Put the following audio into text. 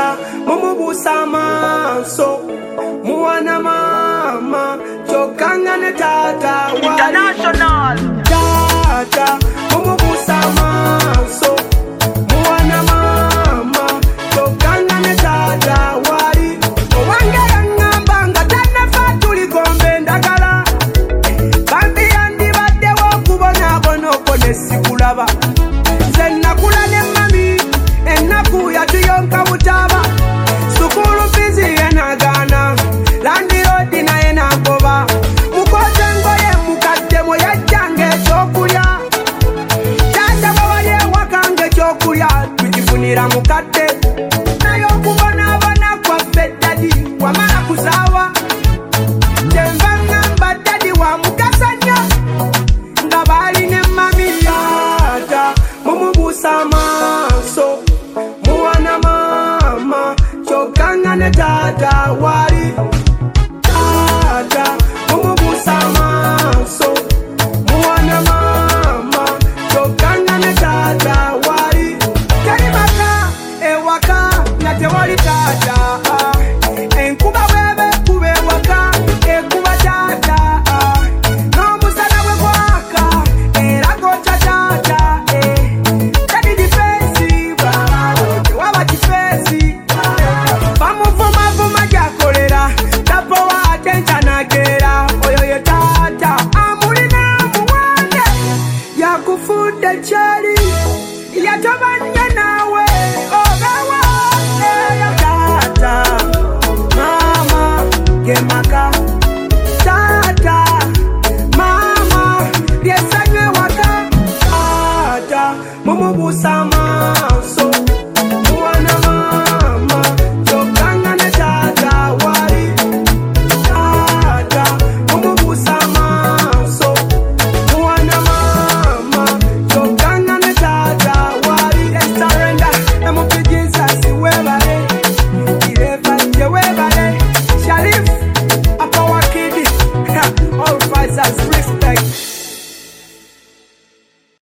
tata mumubusa maso muwana mama chokanga ne tata international tata mumubusa maso muwana mama chokanga ne tata wali owangera ngambanga tana fatuli gombe ndagala bambi yandi badde wokubona bonoko nesikulaba zenna kulane mami enaku yatuyonka butaba sukulu fizi yenagana landirodi na yenagoba mukoze ngoye mukaddemo yajjange ekyokulya tata bawaye wakange ekyokulya tukifunira mukadde naye okubonabona kwaffe dadi wamala kuzawa kyenva ngamba dadi wa mugasa nnyo nga baline mami yata mumubusa maso muwana mama chokanga ne tata wali tata mumubusa maso muwana mama chokanga ne tata wali kalimaka ewaka na tewali tata